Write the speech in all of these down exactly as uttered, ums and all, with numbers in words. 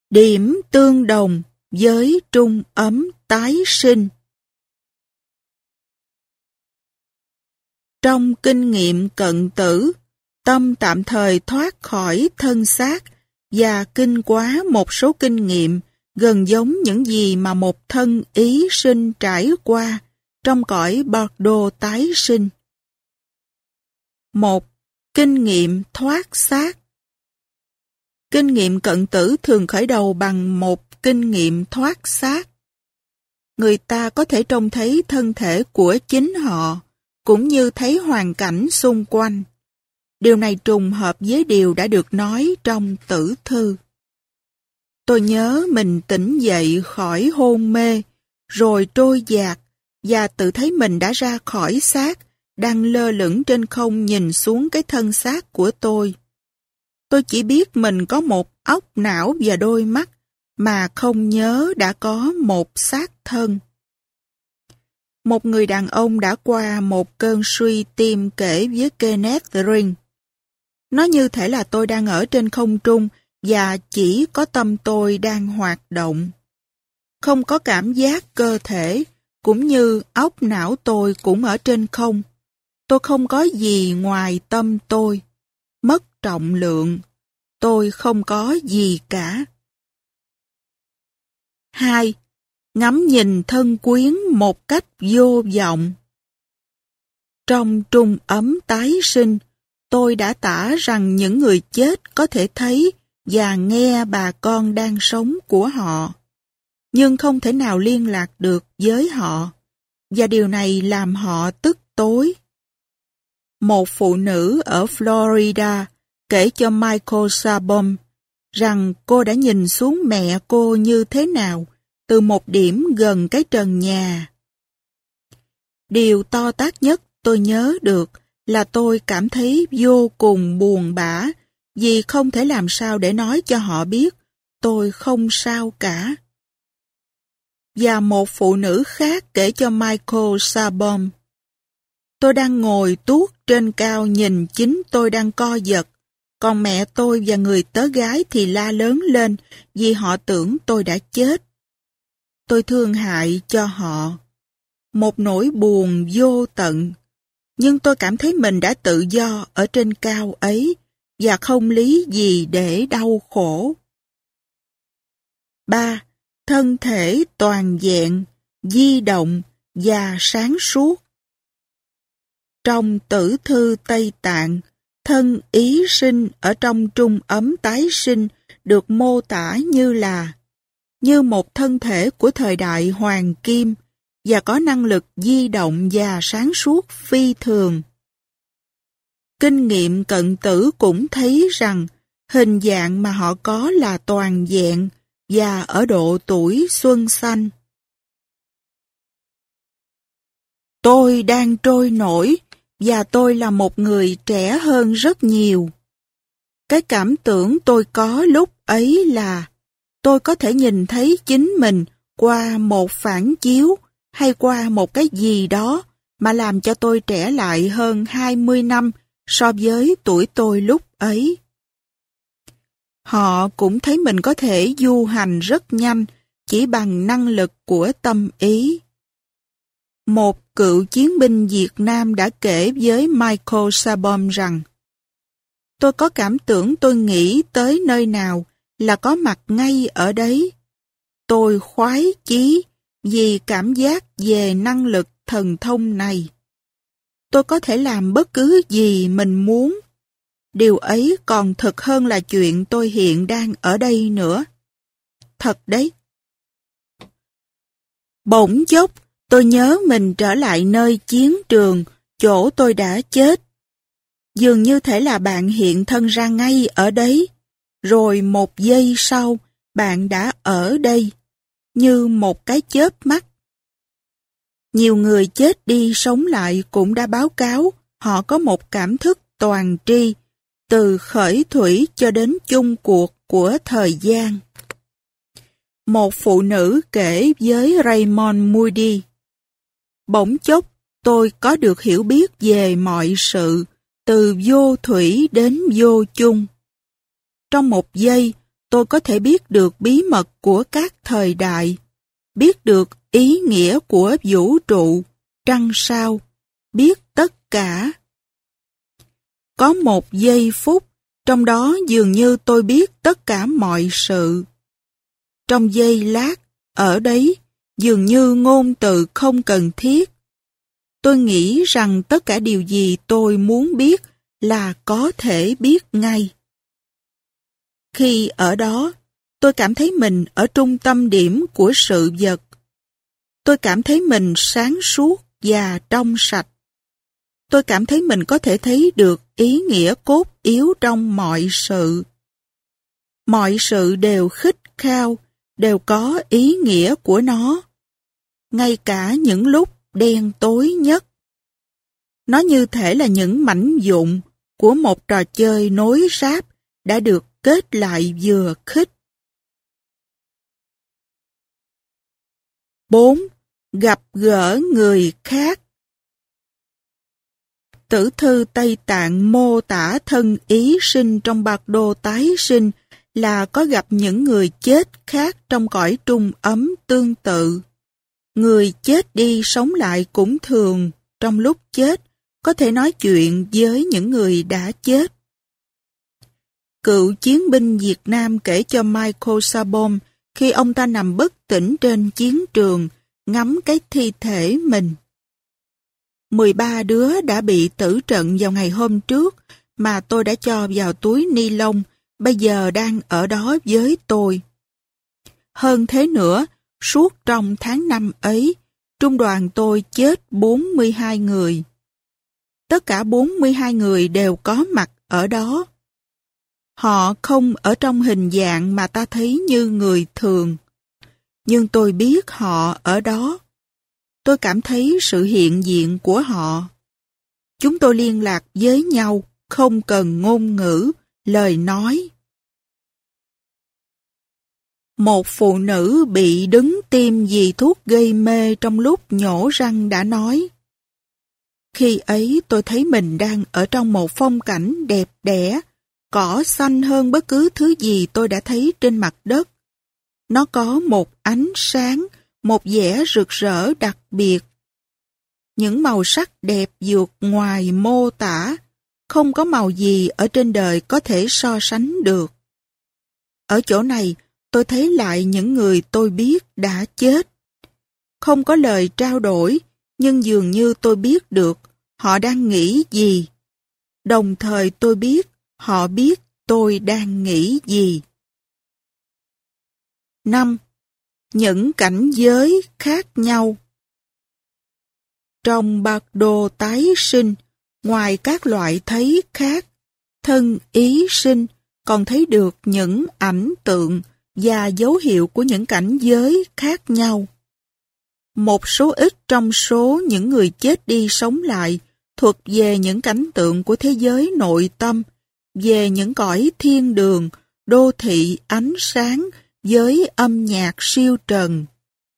Điểm tương đồng với trung ấm tái sinh. Trong kinh nghiệm cận tử, tâm tạm thời thoát khỏi thân xác và kinh quá một số kinh nghiệm gần giống những gì mà một thân ý sinh trải qua trong cõi Bardo tái sinh. một. Kinh nghiệm thoát xác. Kinh nghiệm cận tử thường khởi đầu bằng một kinh nghiệm thoát xác. Người ta có thể trông thấy thân thể của chính họ, cũng như thấy hoàn cảnh xung quanh. Điều này trùng hợp với điều đã được nói trong tử thư. Tôi nhớ mình tỉnh dậy khỏi hôn mê, rồi trôi dạt, và tự thấy mình đã ra khỏi xác, đang lơ lửng trên không nhìn xuống cái thân xác của tôi. Tôi chỉ biết mình có một óc não và đôi mắt, mà không nhớ đã có một xác thân. Một người đàn ông đã qua một cơn suy tim kể với Kenneth Ring. Nó như thể là tôi đang ở trên không trung và chỉ có tâm tôi đang hoạt động. Không có cảm giác cơ thể, cũng như óc não tôi cũng ở trên không. Tôi không có gì ngoài tâm tôi. Mất trọng lượng. Tôi không có gì cả. hai. Ngắm nhìn thân quyến một cách vô vọng. Trong trung ấm tái sinh, tôi đã tả rằng những người chết có thể thấy và nghe bà con đang sống của họ, nhưng không thể nào liên lạc được với họ, và điều này làm họ tức tối. Một phụ nữ ở Florida kể cho Michael Sabom rằng cô đã nhìn xuống mẹ cô như thế nào từ một điểm gần cái trần nhà. Điều to tát nhất tôi nhớ được là tôi cảm thấy vô cùng buồn bã vì không thể làm sao để nói cho họ biết tôi không sao cả. Và một phụ nữ khác kể cho Michael Sabom: tôi đang ngồi tuốt trên cao nhìn chính tôi đang co giật, còn mẹ tôi và người tớ gái thì la lớn lên vì họ tưởng tôi đã chết. Tôi thương hại cho họ. Một nỗi buồn vô tận. Nhưng tôi cảm thấy mình đã tự do ở trên cao ấy và không lý gì để đau khổ. ba. Thân thể toàn vẹn, di động và sáng suốt. Trong tử thư Tây Tạng, thân ý sinh ở trong trung ấm tái sinh được mô tả như là như một thân thể của thời đại hoàng kim và có năng lực di động và sáng suốt phi thường. Kinh nghiệm cận tử cũng thấy rằng hình dạng mà họ có là toàn vẹn và ở độ tuổi xuân xanh. Tôi đang trôi nổi và tôi là một người trẻ hơn rất nhiều. Cái cảm tưởng tôi có lúc ấy là tôi có thể nhìn thấy chính mình qua một phản chiếu hay qua một cái gì đó mà làm cho tôi trẻ lại hơn hai mươi năm so với tuổi tôi lúc ấy. Họ cũng thấy mình có thể du hành rất nhanh chỉ bằng năng lực của tâm ý. Một cựu chiến binh Việt Nam đã kể với Michael Sabom rằng: tôi có cảm tưởng tôi nghĩ tới nơi nào là có mặt ngay ở đấy. Tôi khoái chí vì cảm giác về năng lực thần thông này. Tôi có thể làm bất cứ gì mình muốn. Điều ấy còn thật hơn là chuyện tôi hiện đang ở đây nữa. Thật đấy. Bỗng chốc, tôi nhớ mình trở lại nơi chiến trường, chỗ tôi đã chết. Dường như thể là bạn hiện thân ra ngay ở đấy. Rồi một giây sau, bạn đã ở đây, như một cái chớp mắt. Nhiều người chết đi sống lại cũng đã báo cáo họ có một cảm thức toàn tri, từ khởi thủy cho đến chung cuộc của thời gian. Một phụ nữ kể với Raymond Moody: bỗng chốc tôi có được hiểu biết về mọi sự, từ vô thủy đến vô chung. Trong một giây, tôi có thể biết được bí mật của các thời đại, biết được ý nghĩa của vũ trụ, trăng sao, biết tất cả. Có một giây phút, trong đó dường như tôi biết tất cả mọi sự. Trong giây lát, ở đấy, dường như ngôn từ không cần thiết. Tôi nghĩ rằng tất cả điều gì tôi muốn biết là có thể biết ngay. Khi ở đó, tôi cảm thấy mình ở trung tâm điểm của sự vật. Tôi cảm thấy mình sáng suốt và trong sạch. Tôi cảm thấy mình có thể thấy được ý nghĩa cốt yếu trong mọi sự. Mọi sự đều khít khao, đều có ý nghĩa của nó. Ngay cả những lúc đen tối nhất. Nó như thể là những mảnh vụn của một trò chơi nối ráp đã được kết lại vừa khít. bốn. Gặp gỡ người khác. Tử thư Tây Tạng mô tả thân ý sinh trong bạc đồ tái sinh là có gặp những người chết khác trong cõi trung ấm tương tự. Người chết đi sống lại cũng thường, trong lúc chết, có thể nói chuyện với những người đã chết. Cựu chiến binh Việt Nam kể cho Michael Sabom khi ông ta nằm bất tỉnh trên chiến trường, ngắm cái thi thể mình. mười ba đứa đã bị tử trận vào ngày hôm trước mà tôi đã cho vào túi ni lông, bây giờ đang ở đó với tôi. Hơn thế nữa, suốt trong tháng năm ấy, trung đoàn tôi chết bốn mươi hai người. Tất cả bốn mươi hai người đều có mặt ở đó. Họ không ở trong hình dạng mà ta thấy như người thường. Nhưng tôi biết họ ở đó. Tôi cảm thấy sự hiện diện của họ. Chúng tôi liên lạc với nhau, không cần ngôn ngữ, lời nói. Một phụ nữ bị đứng tim vì thuốc gây mê trong lúc nhổ răng đã nói: khi ấy tôi thấy mình đang ở trong một phong cảnh đẹp đẽ, cỏ xanh hơn bất cứ thứ gì tôi đã thấy trên mặt đất. Nó có một ánh sáng, một vẻ rực rỡ đặc biệt. Những màu sắc đẹp vượt ngoài mô tả, không có màu gì ở trên đời có thể so sánh được. Ở chỗ này, tôi thấy lại những người tôi biết đã chết. Không có lời trao đổi, nhưng dường như tôi biết được họ đang nghĩ gì. Đồng thời tôi biết họ biết tôi đang nghĩ gì. năm. Những cảnh giới khác nhau. Trong bạc đồ tái sinh, ngoài các loại thấy khác, thân ý sinh còn thấy được những ảnh tượng và dấu hiệu của những cảnh giới khác nhau. Một số ít trong số những người chết đi sống lại thuật về những cảnh tượng của thế giới nội tâm, về những cõi thiên đường, đô thị ánh sáng với âm nhạc siêu trần.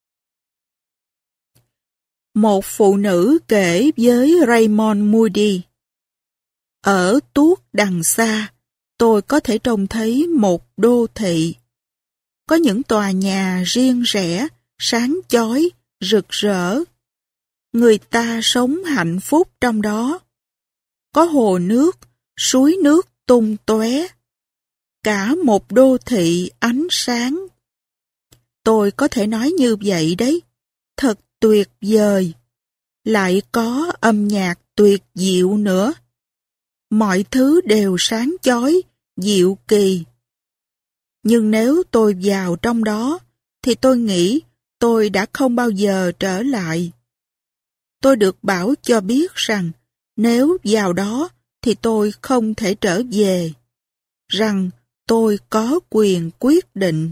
Một phụ nữ kể với Raymond Moody: ở tuốt đằng xa, tôi có thể trông thấy một đô thị. Có những tòa nhà riêng rẽ, sáng chói, rực rỡ. Người ta sống hạnh phúc trong đó. Có hồ nước, suối nước tung tóe. Cả một đô thị ánh sáng. Tôi có thể nói như vậy đấy. Thật tuyệt vời. Lại có âm nhạc tuyệt diệu nữa. Mọi thứ đều sáng chói, diệu kỳ. Nhưng nếu tôi vào trong đó, thì tôi nghĩ tôi đã không bao giờ trở lại. Tôi được bảo cho biết rằng nếu vào đó thì tôi không thể trở về. Rằng tôi có quyền quyết định.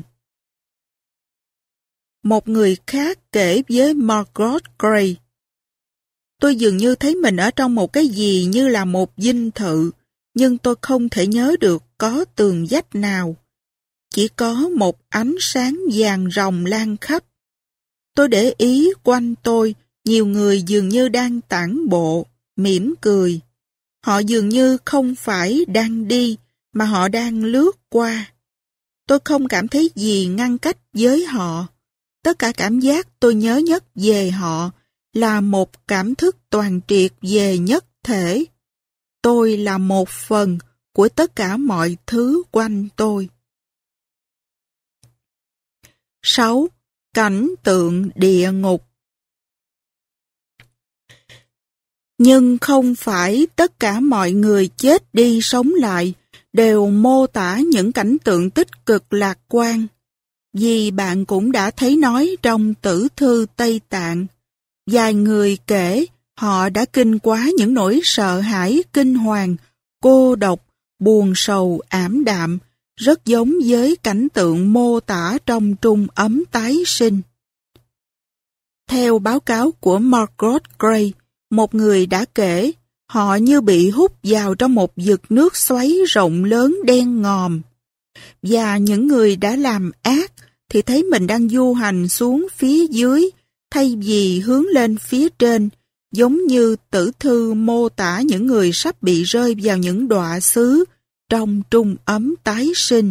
Một người khác kể với Margaret Gray: tôi dường như thấy mình ở trong một cái gì như là một dinh thự, nhưng tôi không thể nhớ được có tường vách nào. Chỉ có một ánh sáng vàng ròng lan khắp. Tôi để ý quanh tôi, nhiều người dường như đang tản bộ, mỉm cười. Họ dường như không phải đang đi, mà họ đang lướt qua. Tôi không cảm thấy gì ngăn cách với họ. Tất cả cảm giác tôi nhớ nhất về họ là một cảm thức toàn triệt về nhất thể. Tôi là một phần của tất cả mọi thứ quanh tôi. sáu. Cảnh tượng địa ngục. Nhưng không phải tất cả mọi người chết đi sống lại đều mô tả những cảnh tượng tích cực lạc quan. Vì bạn cũng đã thấy nói trong Tử thư Tây Tạng, vài người kể họ đã kinh quá những nỗi sợ hãi kinh hoàng, cô độc, buồn sầu, ảm đạm, rất giống với cảnh tượng mô tả trong Trung ấm tái sinh. Theo báo cáo của Margaret Gray, một người đã kể, họ như bị hút vào trong một vực nước xoáy rộng lớn đen ngòm. Và những người đã làm ác thì thấy mình đang du hành xuống phía dưới thay vì hướng lên phía trên, giống như Tử thư mô tả những người sắp bị rơi vào những đọa xứ trong Trung ấm tái sinh.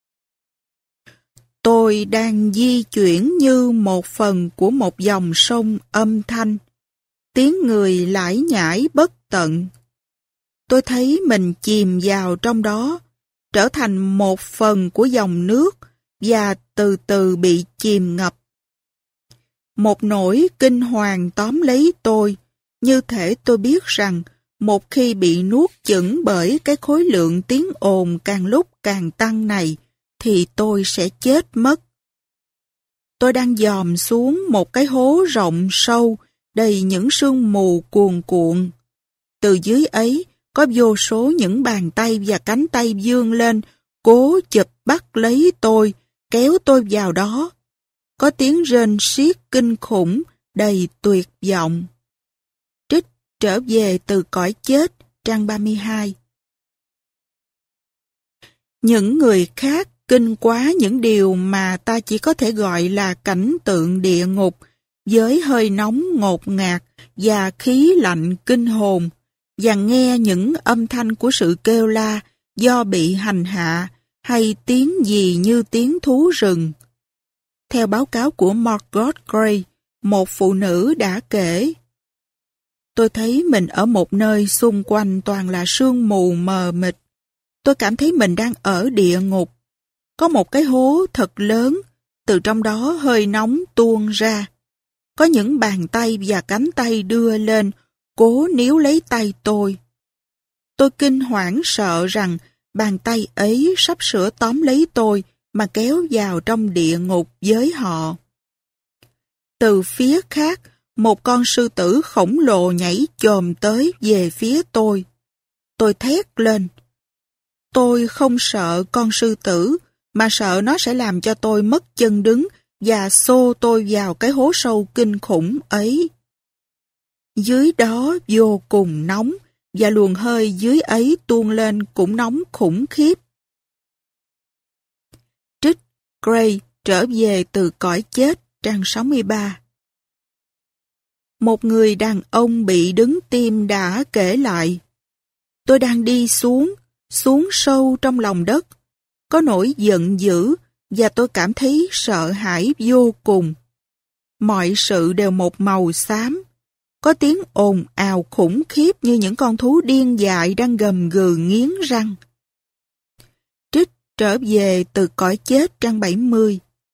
Tôi đang di chuyển như một phần của một dòng sông âm thanh. Tiếng người lải nhải bất tận. Tôi thấy mình chìm vào trong đó, trở thành một phần của dòng nước và từ từ bị chìm ngập. Một nỗi kinh hoàng tóm lấy tôi, như thể tôi biết rằng một khi bị nuốt chửng bởi cái khối lượng tiếng ồn càng lúc càng tăng này, thì tôi sẽ chết mất. Tôi đang dòm xuống một cái hố rộng sâu, đầy những sương mù cuồn cuộn. Từ dưới ấy, có vô số những bàn tay và cánh tay vươn lên, cố chụp bắt lấy tôi, kéo tôi vào đó. Có tiếng rên xiết kinh khủng, đầy tuyệt vọng. Trích trở về từ cõi chết, trang ba mươi hai. Những người khác kinh quá những điều mà ta chỉ có thể gọi là cảnh tượng địa ngục, với hơi nóng ngột ngạt và khí lạnh kinh hồn, và nghe những âm thanh của sự kêu la do bị hành hạ, hay tiếng gì như tiếng thú rừng. Theo báo cáo của Margaret Gray, một phụ nữ đã kể, tôi thấy mình ở một nơi xung quanh toàn là sương mù mờ mịt. Tôi cảm thấy mình đang ở địa ngục. Có một cái hố thật lớn, từ trong đó hơi nóng tuôn ra. Có những bàn tay và cánh tay đưa lên, cố níu lấy tay tôi. Tôi kinh hoảng sợ rằng bàn tay ấy sắp sửa tóm lấy tôi mà kéo vào trong địa ngục với họ. Từ phía khác, một con sư tử khổng lồ nhảy chồm tới về phía tôi. Tôi thét lên. Tôi không sợ con sư tử, mà sợ nó sẽ làm cho tôi mất chân đứng và xô tôi vào cái hố sâu kinh khủng ấy. Dưới đó vô cùng nóng, và luồng hơi dưới ấy tuôn lên cũng nóng khủng khiếp. Trích Gray trở về từ cõi chết, trang sáu mươi ba. Một người đàn ông bị đứng tim đã kể lại, tôi đang đi xuống, xuống sâu trong lòng đất, có nỗi giận dữ và tôi cảm thấy sợ hãi vô cùng. Mọi sự đều một màu xám, có tiếng ồn ào khủng khiếp như những con thú điên dại đang gầm gừ nghiến răng. Trích trở về từ cõi chết, trang bảy mươi.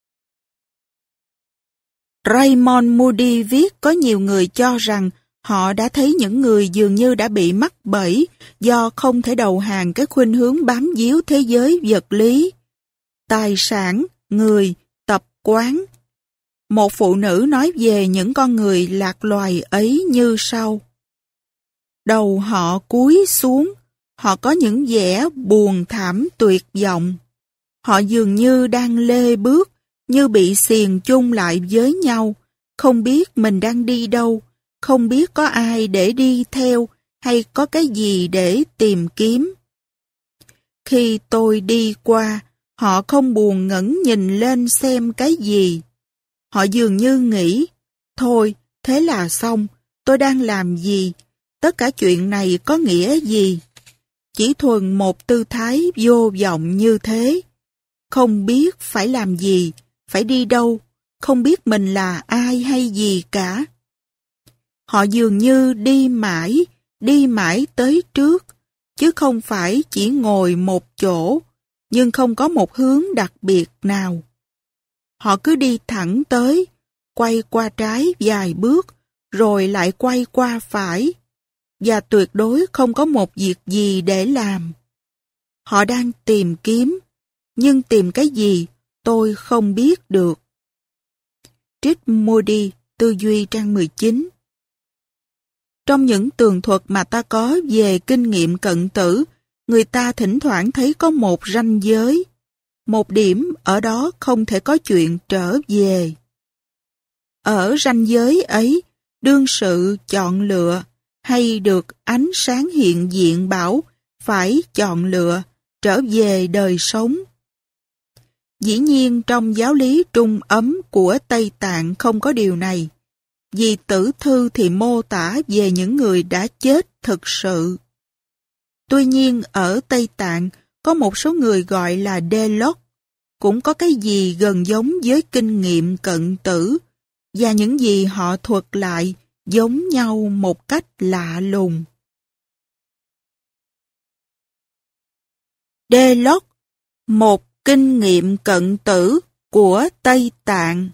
Raymond Moody viết có nhiều người cho rằng họ đã thấy những người dường như đã bị mắc bẫy do không thể đầu hàng cái khuynh hướng bám víu thế giới vật lý, tài sản, người, tập quán. Một phụ nữ nói về những con người lạc loài ấy như sau. Đầu họ cúi xuống, họ có những vẻ buồn thảm tuyệt vọng. Họ dường như đang lê bước, như bị xiềng chung lại với nhau, không biết mình đang đi đâu, không biết có ai để đi theo hay có cái gì để tìm kiếm. Khi tôi đi qua, họ không buồn ngẩng nhìn lên xem cái gì. Họ dường như nghĩ, thôi, thế là xong, tôi đang làm gì? Tất cả chuyện này có nghĩa gì? Chỉ thuần một tư thái vô vọng như thế. không biết phải làm gì, phải đi đâu, không biết mình là ai hay gì cả. Họ dường như đi mãi, đi mãi tới trước, chứ không phải chỉ ngồi một chỗ, nhưng không có một hướng đặc biệt nào. Họ cứ đi thẳng tới, quay qua trái vài bước, rồi lại quay qua phải, và tuyệt đối không có một việc gì để làm. Họ đang tìm kiếm, nhưng tìm cái gì tôi không biết được. Trích Moody, Tư duy trang mười chín. Trong những tường thuật mà ta có về kinh nghiệm cận tử, người ta thỉnh thoảng thấy có một ranh giới. Một điểm ở đó không thể có chuyện trở về. Ở ranh giới ấy, đương sự chọn lựa, hay được ánh sáng hiện diện bảo phải chọn lựa, trở về đời sống. Dĩ nhiên trong giáo lý trung ấm của Tây Tạng không có điều này, vì tử thư thì mô tả về những người đã chết thực sự. Tuy nhiên ở Tây Tạng có một số người gọi là Delok, cũng có cái gì gần giống với kinh nghiệm cận tử, và những gì họ thuật lại giống nhau một cách lạ lùng. Delok, một kinh nghiệm cận tử của Tây Tạng.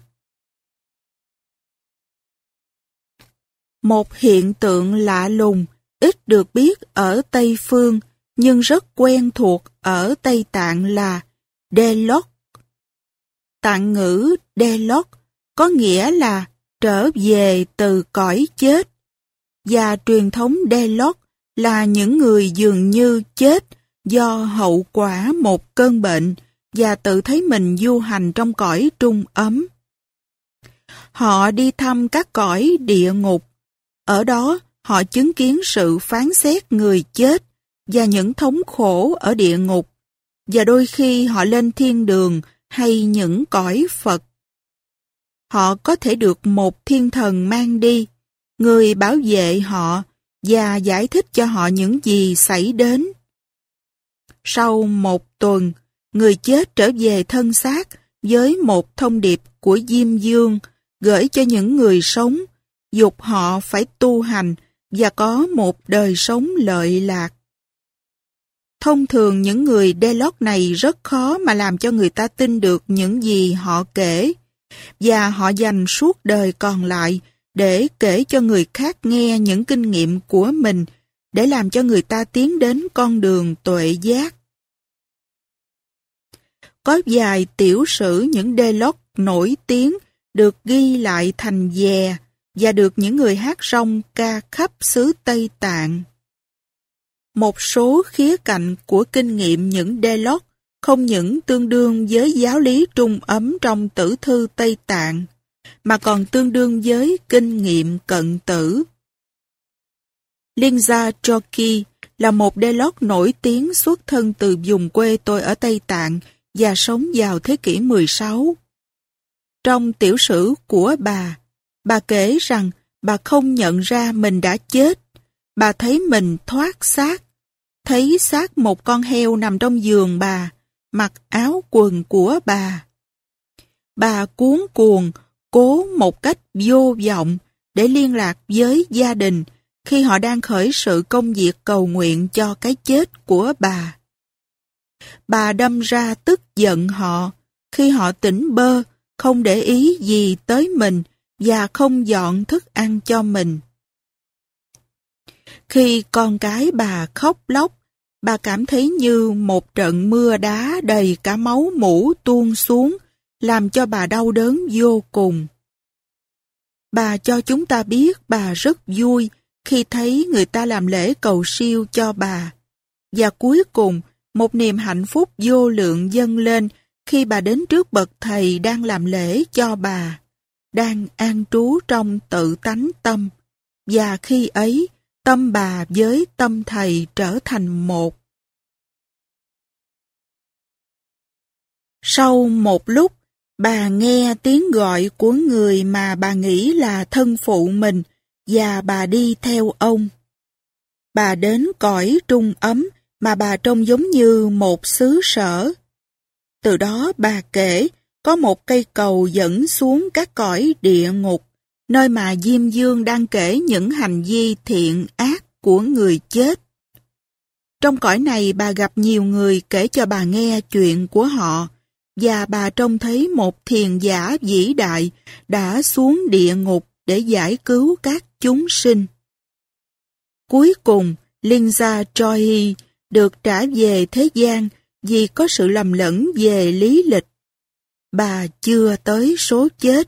Một hiện tượng lạ lùng, ít được biết ở Tây Phương, nhưng rất quen thuộc ở Tây Tạng là Delok. Tạng ngữ Delok có nghĩa là trở về từ cõi chết, và truyền thống Delok là những người dường như chết do hậu quả một cơn bệnh và tự thấy mình du hành trong cõi trung ấm. Họ đi thăm các cõi địa ngục. Ở đó, họ chứng kiến sự phán xét người chết và những thống khổ ở địa ngục, và đôi khi họ lên thiên đường hay những cõi Phật. Họ có thể được một thiên thần mang đi, người bảo vệ họ và giải thích cho họ những gì xảy đến. Sau một tuần, người chết trở về thân xác với một thông điệp của Diêm Dương gửi cho những người sống, dục họ phải tu hành và có một đời sống lợi lạc. Thông thường những người Delok này rất khó mà làm cho người ta tin được những gì họ kể, và họ dành suốt đời còn lại để kể cho người khác nghe những kinh nghiệm của mình, để làm cho người ta tiến đến con đường tuệ giác. Có vài tiểu sử những Delok nổi tiếng được ghi lại thành dè và được những người hát rong ca khắp xứ Tây Tạng. Một số khía cạnh của kinh nghiệm những Delok không những tương đương với giáo lý trung ấm trong tử thư Tây Tạng, mà còn tương đương với kinh nghiệm cận tử. Linza Joki là một Delok nổi tiếng xuất thân từ vùng quê tôi ở Tây Tạng và sống vào thế kỷ mười sáu. Trong tiểu sử của bà, bà kể rằng bà không nhận ra mình đã chết. Bà thấy mình thoát xác, thấy xác một con heo nằm trong giường bà, mặc áo quần của bà. Bà cuống cuồng, cố một cách vô vọng để liên lạc với gia đình khi họ đang khởi sự công việc cầu nguyện cho cái chết của bà. Bà đâm ra tức giận họ khi họ tỉnh bơ, không để ý gì tới mình và không dọn thức ăn cho mình. Khi con cái bà khóc lóc, bà cảm thấy như một trận mưa đá đầy cả máu mủ tuôn xuống, làm cho bà đau đớn vô cùng. Bà cho chúng ta biết bà rất vui khi thấy người ta làm lễ cầu siêu cho bà. Và cuối cùng, một niềm hạnh phúc vô lượng dâng lên khi bà đến trước bậc thầy đang làm lễ cho bà, đang an trú trong tự tánh tâm, và khi ấy, tâm bà với tâm thầy trở thành một. Sau một lúc, bà nghe tiếng gọi của người mà bà nghĩ là thân phụ mình, và bà đi theo ông. Bà đến cõi trung ấm mà bà trông giống như một xứ sở. Từ đó bà kể, có một cây cầu dẫn xuống các cõi địa ngục, nơi mà Diêm Dương đang kể những hành vi thiện ác của người chết. Trong cõi này bà gặp nhiều người kể cho bà nghe chuyện của họ, và bà trông thấy một thiền giả vĩ đại đã xuống địa ngục để giải cứu các chúng sinh. Cuối cùng, Linza Joy được trả về thế gian vì có sự lầm lẫn về lý lịch. Bà chưa tới số chết.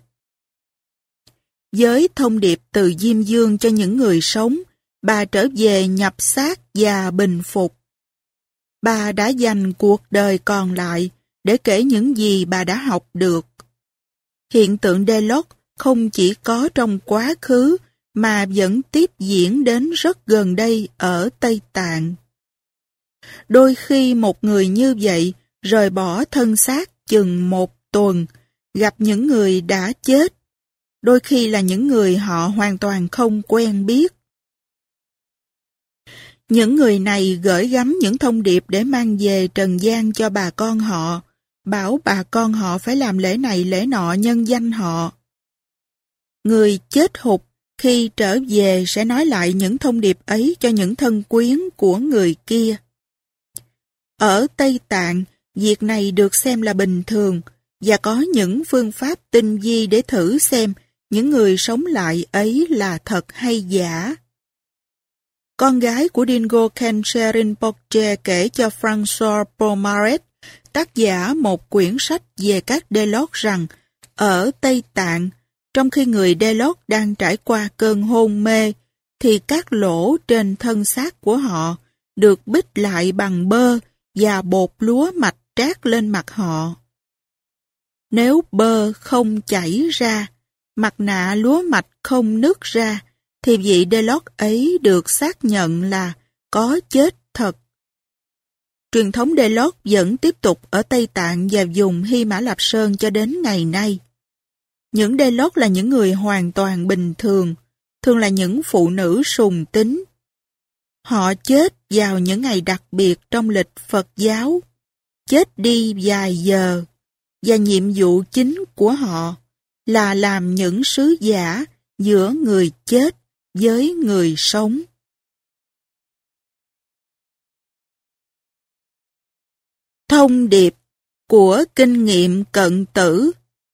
Với thông điệp từ Diêm Dương cho những người sống, bà trở về nhập xác và bình phục. Bà đã dành cuộc đời còn lại để kể những gì bà đã học được. Hiện tượng Deloc không chỉ có trong quá khứ mà vẫn tiếp diễn đến rất gần đây ở Tây Tạng. Đôi khi một người như vậy rời bỏ thân xác chừng một tuần, gặp những người đã chết, đôi khi là những người họ hoàn toàn không quen biết. Những người này gửi gắm những thông điệp để mang về trần gian cho bà con họ, bảo bà con họ phải làm lễ này lễ nọ nhân danh họ. Người chết hụt khi trở về sẽ nói lại những thông điệp ấy cho những thân quyến của người kia. Ở Tây Tạng, việc này được xem là bình thường, và có những phương pháp tinh vi để thử xem những người sống lại ấy là thật hay giả. Con gái của Dingo Khenche Rinpoche kể cho François Pomaret, tác giả một quyển sách về các Deloc rằng, ở Tây Tạng, trong khi người Deloc đang trải qua cơn hôn mê, thì các lỗ trên thân xác của họ được bít lại bằng bơ và bột lúa mạch trát lên mặt họ. Nếu bơ không chảy ra, mặt nạ lúa mạch không nứt ra, thì vị Deloc ấy được xác nhận là có chết thật. Truyền thống Deloc vẫn tiếp tục ở Tây Tạng và vùng Hy Mã Lạp Sơn cho đến ngày nay. Những Deloc là những người hoàn toàn bình thường, thường là những phụ nữ sùng tín. Họ chết vào những ngày đặc biệt trong lịch Phật giáo, chết đi vài giờ, và nhiệm vụ chính của họ là làm những sứ giả giữa người chết với người sống. Thông điệp của kinh nghiệm cận tử.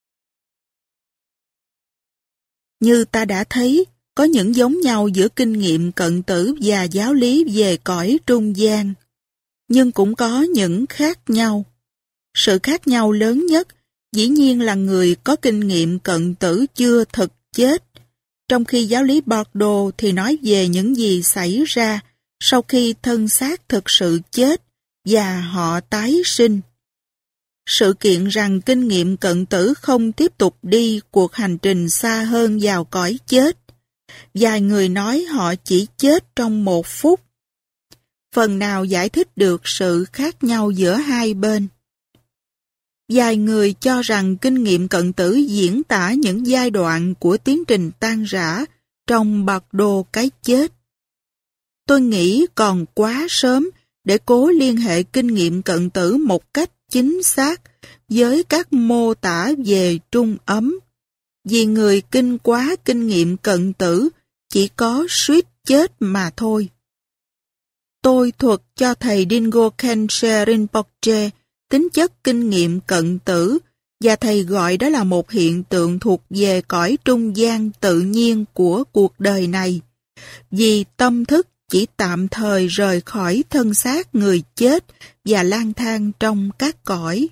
Như ta đã thấy, có những giống nhau giữa kinh nghiệm cận tử và giáo lý về cõi trung gian, nhưng cũng có những khác nhau. Sự khác nhau lớn nhất dĩ nhiên là người có kinh nghiệm cận tử chưa thực chết, trong khi giáo lý Bardo thì nói về những gì xảy ra sau khi thân xác thực sự chết và họ tái sinh. Sự kiện rằng kinh nghiệm cận tử không tiếp tục đi cuộc hành trình xa hơn vào cõi chết. Vài người nói họ chỉ chết trong một phút. Phần nào giải thích được sự khác nhau giữa hai bên. Vài người cho rằng kinh nghiệm cận tử diễn tả những giai đoạn của tiến trình tan rã trong bạc đồ cái chết. Tôi nghĩ còn quá sớm để cố liên hệ kinh nghiệm cận tử một cách chính xác với các mô tả về trung ấm, vì người kinh quá kinh nghiệm cận tử chỉ có suýt chết mà thôi. Tôi thuật cho thầy Dingo Khenche Rinpoche tính chất kinh nghiệm cận tử, và thầy gọi đó là một hiện tượng thuộc về cõi trung gian tự nhiên của cuộc đời này, vì tâm thức chỉ tạm thời rời khỏi thân xác người chết và lang thang trong các cõi.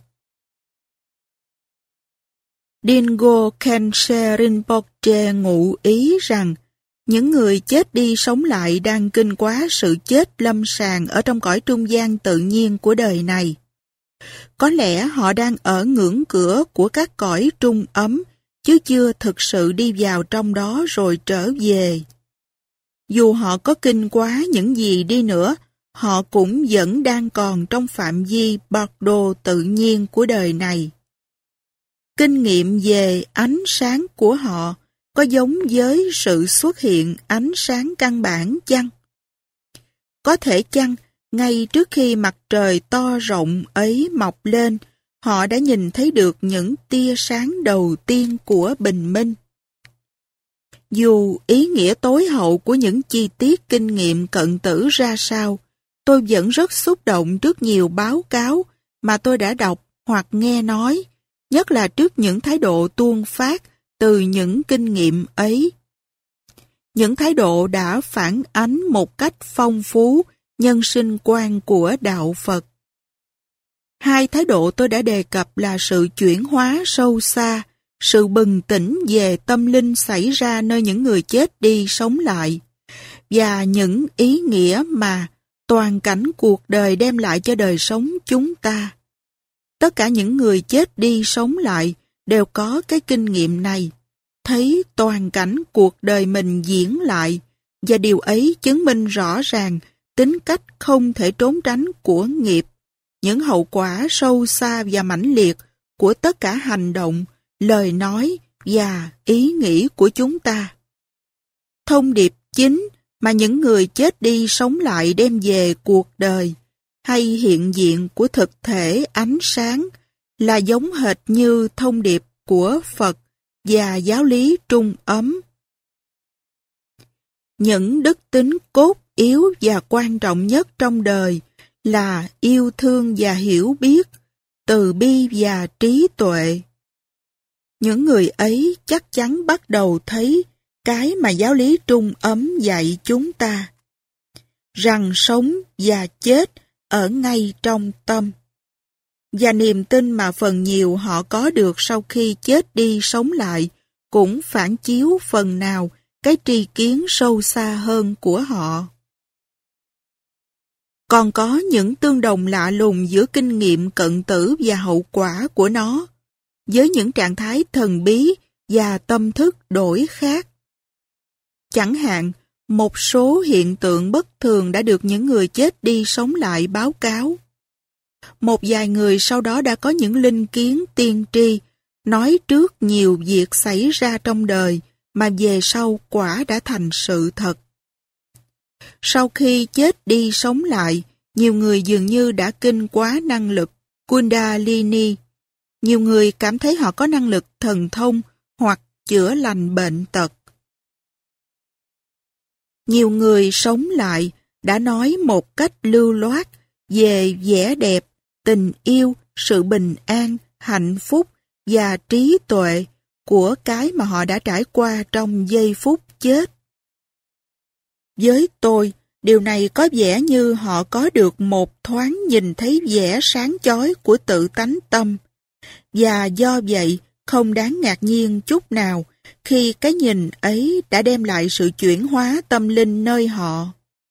Dingo Khenche Rinpoche ngụ ý rằng những người chết đi sống lại đang kinh quá sự chết lâm sàng ở trong cõi trung gian tự nhiên của đời này. Có lẽ họ đang ở ngưỡng cửa của các cõi trung ấm, chứ chưa thực sự đi vào trong đó rồi trở về. Dù họ có kinh quá những gì đi nữa, họ cũng vẫn đang còn trong phạm vi Bardo tự nhiên của đời này. Kinh nghiệm về ánh sáng của họ có giống với sự xuất hiện ánh sáng căn bản chăng? Có thể chăng, ngay trước khi mặt trời to rộng ấy mọc lên, họ đã nhìn thấy được những tia sáng đầu tiên của bình minh. Dù ý nghĩa tối hậu của những chi tiết kinh nghiệm cận tử ra sao, tôi vẫn rất xúc động trước nhiều báo cáo mà tôi đã đọc hoặc nghe nói, nhất là trước những thái độ tuôn phát từ những kinh nghiệm ấy. Những thái độ đã phản ánh một cách phong phú nhân sinh quan của đạo Phật. Hai thái độ tôi đã đề cập là sự chuyển hóa sâu xa, sự bừng tỉnh về tâm linh xảy ra nơi những người chết đi sống lại, và những ý nghĩa mà toàn cảnh cuộc đời đem lại cho đời sống chúng ta. Tất cả những người chết đi sống lại đều có cái kinh nghiệm này, thấy toàn cảnh cuộc đời mình diễn lại, và điều ấy chứng minh rõ ràng tính cách không thể trốn tránh của nghiệp, những hậu quả sâu xa và mãnh liệt của tất cả hành động, lời nói và ý nghĩ của chúng ta. Thông điệp chính mà những người chết đi sống lại đem về cuộc đời hay hiện diện của thực thể ánh sáng là giống hệt như thông điệp của Phật và giáo lý Trung Ấm. Những đức tính cốt yếu và quan trọng nhất trong đời là yêu thương và hiểu biết, từ bi và trí tuệ. Những người ấy chắc chắn bắt đầu thấy cái mà giáo lý Trung Ấm dạy chúng ta, rằng sống và chết ở ngay trong tâm. Và niềm tin mà phần nhiều họ có được sau khi chết đi sống lại cũng phản chiếu phần nào cái tri kiến sâu xa hơn của họ. Còn có những tương đồng lạ lùng giữa kinh nghiệm cận tử và hậu quả của nó, với những trạng thái thần bí và tâm thức đổi khác. Chẳng hạn, một số hiện tượng bất thường đã được những người chết đi sống lại báo cáo. Một vài người sau đó đã có những linh kiến tiên tri, nói trước nhiều việc xảy ra trong đời mà về sau quả đã thành sự thật. Sau khi chết đi sống lại, nhiều người dường như đã kinh quá năng lực Kundalini. Nhiều người cảm thấy họ có năng lực thần thông hoặc chữa lành bệnh tật. Nhiều người sống lại đã nói một cách lưu loát về vẻ đẹp, tình yêu, sự bình an, hạnh phúc và trí tuệ của cái mà họ đã trải qua trong giây phút chết. Với tôi, điều này có vẻ như họ có được một thoáng nhìn thấy vẻ sáng chói của tự tánh tâm, và do vậy không đáng ngạc nhiên chút nào khi cái nhìn ấy đã đem lại sự chuyển hóa tâm linh nơi họ.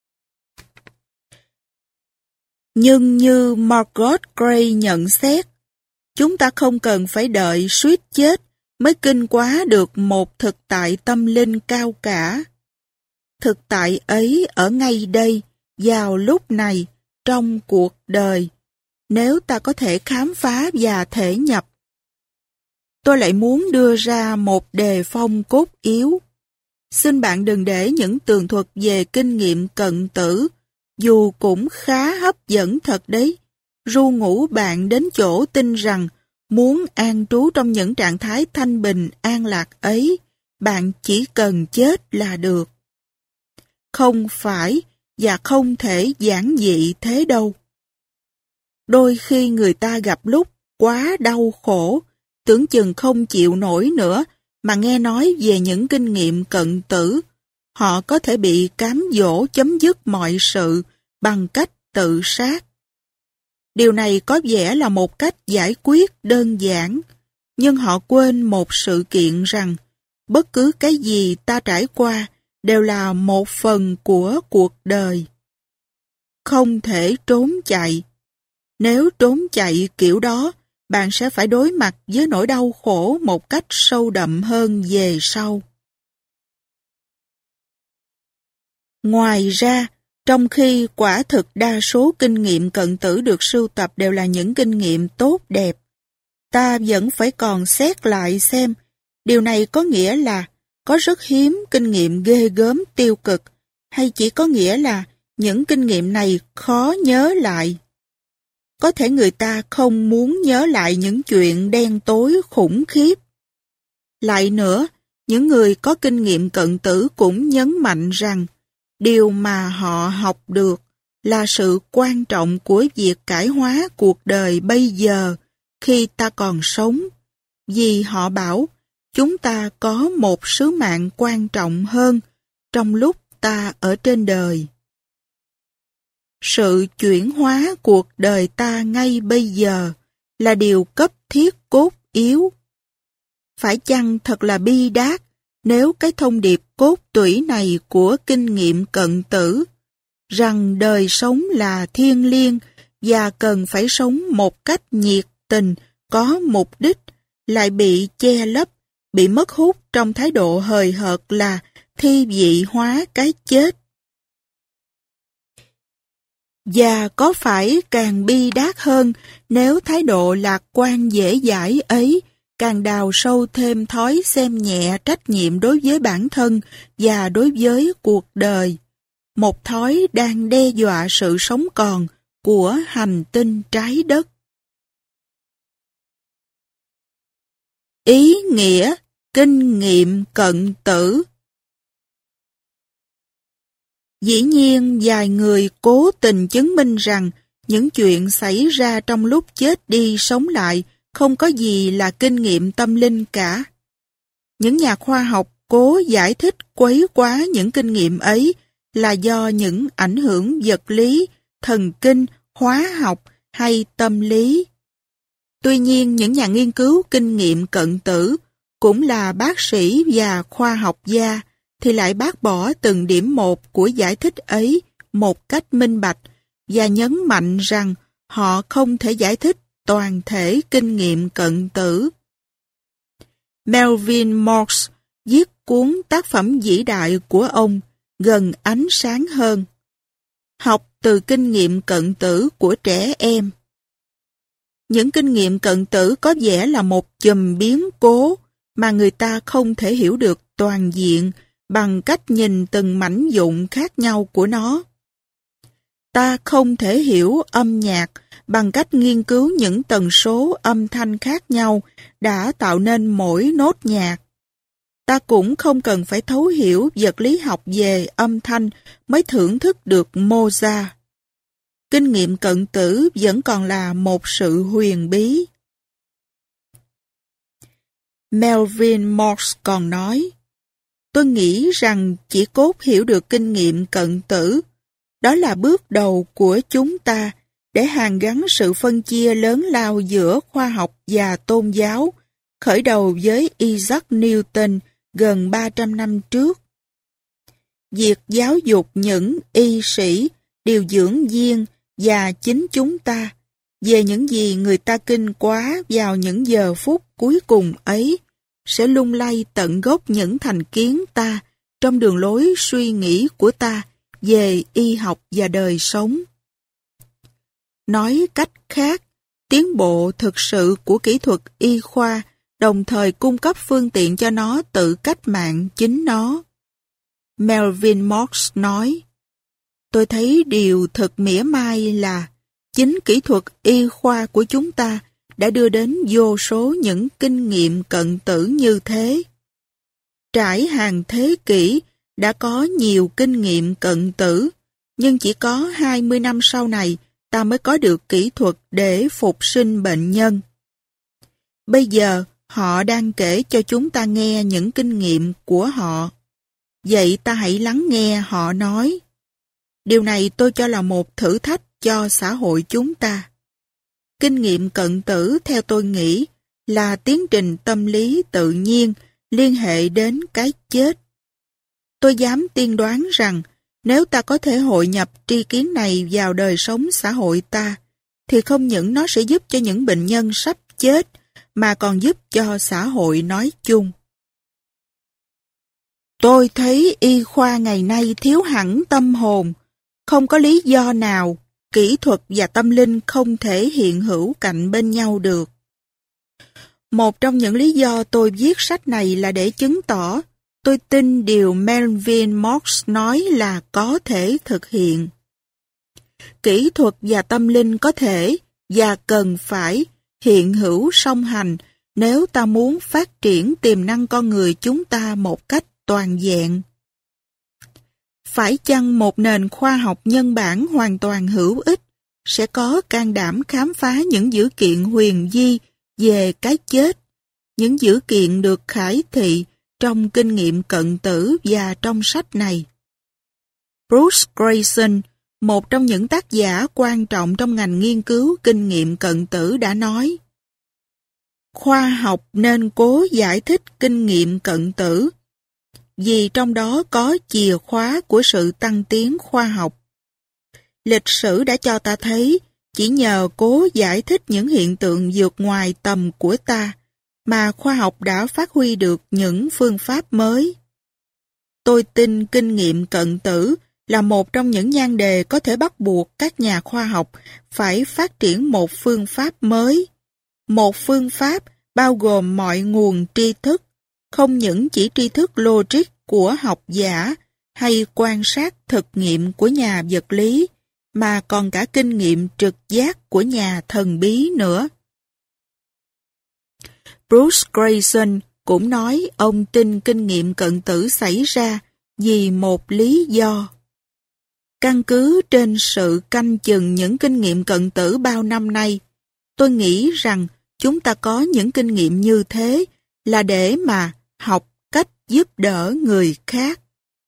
Nhưng như Margot Gray nhận xét, chúng ta không cần phải đợi suýt chết mới kinh quá được một thực tại tâm linh cao cả. Thực tại ấy ở ngay đây, vào lúc này, trong cuộc đời, nếu ta có thể khám phá và thể nhập. Tôi lại muốn đưa ra một đề phong cốt yếu. Xin bạn đừng để những tường thuật về kinh nghiệm cận tử, dù cũng khá hấp dẫn thật đấy, ru ngủ bạn đến chỗ tin rằng muốn an trú trong những trạng thái thanh bình an lạc ấy, bạn chỉ cần chết là được. Không phải và không thể giản dị thế đâu. Đôi khi người ta gặp lúc quá đau khổ, tưởng chừng không chịu nổi nữa mà nghe nói về những kinh nghiệm cận tử, họ có thể bị cám dỗ chấm dứt mọi sự bằng cách tự sát. Điều này có vẻ là một cách giải quyết đơn giản, nhưng họ quên một sự kiện rằng bất cứ cái gì ta trải qua đều là một phần của cuộc đời. Không thể trốn chạy. Nếu trốn chạy kiểu đó, bạn sẽ phải đối mặt với nỗi đau khổ một cách sâu đậm hơn về sau. Ngoài ra, trong khi quả thực đa số kinh nghiệm cận tử được sưu tập đều là những kinh nghiệm tốt đẹp, ta vẫn phải còn xét lại xem điều này có nghĩa là có rất hiếm kinh nghiệm ghê gớm tiêu cực, hay chỉ có nghĩa là những kinh nghiệm này khó nhớ lại. có thể người ta không muốn nhớ lại những chuyện đen tối khủng khiếp. Lại nữa, những người có kinh nghiệm cận tử cũng nhấn mạnh rằng điều mà họ học được là sự quan trọng của việc cải hóa cuộc đời bây giờ khi ta còn sống. Vì họ bảo, chúng ta có một sứ mạng quan trọng hơn trong lúc ta ở trên đời. Sự chuyển hóa cuộc đời ta ngay bây giờ là điều cấp thiết cốt yếu. Phải chăng thật là bi đát nếu cái thông điệp cốt tủy này của kinh nghiệm cận tử, rằng đời sống là thiêng liêng và cần phải sống một cách nhiệt tình, có mục đích, lại bị che lấp, bị mất hút trong thái độ hời hợt là thi vị hóa cái chết. Và có phải càng bi đát hơn nếu thái độ lạc quan dễ dãi ấy càng đào sâu thêm thói xem nhẹ trách nhiệm đối với bản thân và đối với cuộc đời, một thói đang đe dọa sự sống còn của hành tinh trái đất. Ý nghĩa kinh nghiệm cận tử. Dĩ nhiên, vài người cố tình chứng minh rằng những chuyện xảy ra trong lúc chết đi sống lại không có gì là kinh nghiệm tâm linh cả. Những nhà khoa học cố giải thích quấy quá những kinh nghiệm ấy là do những ảnh hưởng vật lý, thần kinh, hóa học hay tâm lý. Tuy nhiên, những nhà nghiên cứu kinh nghiệm cận tử cũng là bác sĩ và khoa học gia thì lại bác bỏ từng điểm một của giải thích ấy một cách minh bạch và nhấn mạnh rằng họ không thể giải thích toàn thể kinh nghiệm cận tử. Melvin Morse viết cuốn tác phẩm vĩ đại của ông Gần ánh sáng hơn. Học từ kinh nghiệm cận tử của trẻ em. Những kinh nghiệm cận tử có vẻ là một chùm biến cố mà người ta không thể hiểu được toàn diện bằng cách nhìn từng mảnh vụn khác nhau của nó. Ta không thể hiểu âm nhạc bằng cách nghiên cứu những tần số âm thanh khác nhau đã tạo nên mỗi nốt nhạc. Ta cũng không cần phải thấu hiểu vật lý học về âm thanh mới thưởng thức được Mozart. Kinh nghiệm cận tử vẫn còn là một sự huyền bí. Melvin Morse còn nói, tôi nghĩ rằng chỉ cốt hiểu được kinh nghiệm cận tử, đó là bước đầu của chúng ta để hàn gắn sự phân chia lớn lao giữa khoa học và tôn giáo, khởi đầu với Isaac Newton gần ba trăm năm trước. Việc giáo dục những y sĩ, điều dưỡng viên và chính chúng ta về những gì người ta kinh quá vào những giờ phút cuối cùng ấy sẽ lung lay tận gốc những thành kiến ta trong đường lối suy nghĩ của ta về y học và đời sống. Nói cách khác, tiến bộ thực sự của kỹ thuật y khoa đồng thời cung cấp phương tiện cho nó tự cách mạng chính nó. Melvin Morse nói, tôi thấy điều thật mỉa mai là chính kỹ thuật y khoa của chúng ta đã đưa đến vô số những kinh nghiệm cận tử như thế. Trải hàng thế kỷ đã có nhiều kinh nghiệm cận tử, nhưng chỉ có hai mươi năm sau này ta mới có được kỹ thuật để phục sinh bệnh nhân. Bây giờ họ đang kể cho chúng ta nghe những kinh nghiệm của họ. Vậy ta hãy lắng nghe họ nói. Điều này tôi cho là một thử thách cho xã hội chúng ta. Kinh nghiệm cận tử theo tôi nghĩ là tiến trình tâm lý tự nhiên liên hệ đến cái chết. Tôi dám tiên đoán rằng nếu ta có thể hội nhập tri kiến này vào đời sống xã hội ta, thì không những nó sẽ giúp cho những bệnh nhân sắp chết, mà còn giúp cho xã hội nói chung. Tôi thấy y khoa ngày nay thiếu hẳn tâm hồn, không có lý do nào kỹ thuật và tâm linh không thể hiện hữu cạnh bên nhau được. Một trong những lý do tôi viết sách này là để chứng tỏ tôi tin điều Melvin Morse nói là có thể thực hiện. Kỹ thuật và tâm linh có thể và cần phải hiện hữu song hành nếu ta muốn phát triển tiềm năng con người chúng ta một cách toàn vẹn. Phải chăng một nền khoa học nhân bản hoàn toàn hữu ích sẽ có can đảm khám phá những dữ kiện huyền vi về cái chết, những dữ kiện được khải thị trong kinh nghiệm cận tử và trong sách này? Bruce Grayson, một trong những tác giả quan trọng trong ngành nghiên cứu kinh nghiệm cận tử, đã nói: khoa học nên cố giải thích kinh nghiệm cận tử, vì trong đó có chìa khóa của sự tăng tiến khoa học. Lịch sử đã cho ta thấy, chỉ nhờ cố giải thích những hiện tượng vượt ngoài tầm của ta, mà khoa học đã phát huy được những phương pháp mới. Tôi tin kinh nghiệm cận tử là một trong những nhan đề có thể bắt buộc các nhà khoa học phải phát triển một phương pháp mới. Một phương pháp bao gồm mọi nguồn tri thức, không những chỉ tri thức logic của học giả hay quan sát thực nghiệm của nhà vật lý, mà còn cả kinh nghiệm trực giác của nhà thần bí nữa. Bruce Grayson cũng nói ông tin kinh nghiệm cận tử xảy ra vì một lý do. Căn cứ trên sự canh chừng những kinh nghiệm cận tử bao năm nay, tôi nghĩ rằng chúng ta có những kinh nghiệm như thế là để mà học cách giúp đỡ người khác.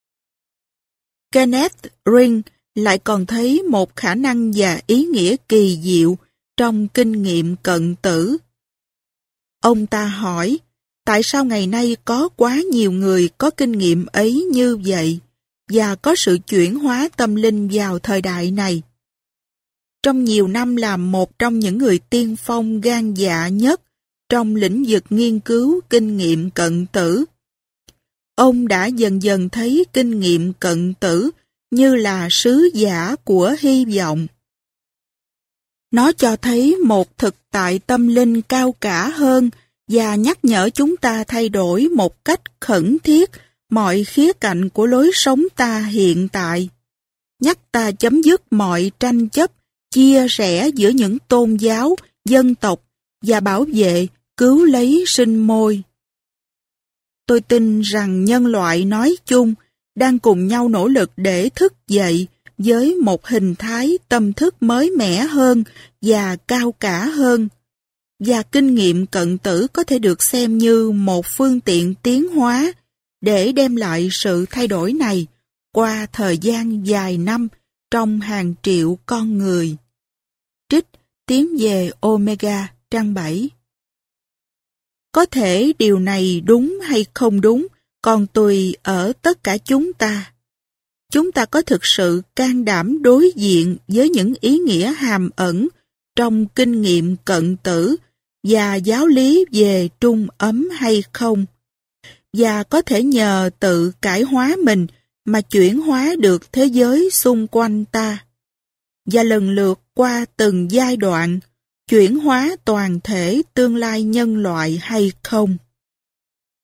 Kenneth Ring lại còn thấy một khả năng và ý nghĩa kỳ diệu trong kinh nghiệm cận tử. Ông ta hỏi, tại sao ngày nay có quá nhiều người có kinh nghiệm ấy như vậy, và có sự chuyển hóa tâm linh vào thời đại này? Trong nhiều năm làm một trong những người tiên phong gan dạ nhất trong lĩnh vực nghiên cứu kinh nghiệm cận tử, ông đã dần dần thấy kinh nghiệm cận tử như là sứ giả của hy vọng. Nó cho thấy một thực tại tâm linh cao cả hơn và nhắc nhở chúng ta thay đổi một cách khẩn thiết mọi khía cạnh của lối sống ta hiện tại. Nhắc ta chấm dứt mọi tranh chấp, chia rẽ giữa những tôn giáo, dân tộc và bảo vệ, cứu lấy sinh môi. Tôi tin rằng nhân loại nói chung đang cùng nhau nỗ lực để thức dậy với một hình thái tâm thức mới mẻ hơn và cao cả hơn. Và kinh nghiệm cận tử có thể được xem như một phương tiện tiến hóa để đem lại sự thay đổi này qua thời gian dài năm trong hàng triệu con người. Trích Tiến về Omega, trang bảy. Có thể điều này đúng hay không đúng, còn tùy ở tất cả chúng ta. Chúng ta có thực sự can đảm đối diện với những ý nghĩa hàm ẩn trong kinh nghiệm cận tử và giáo lý về trung ấm hay không? Và có thể nhờ tự cải hóa mình mà chuyển hóa được thế giới xung quanh ta. Và lần lượt qua từng giai đoạn, chuyển hóa toàn thể tương lai nhân loại hay không?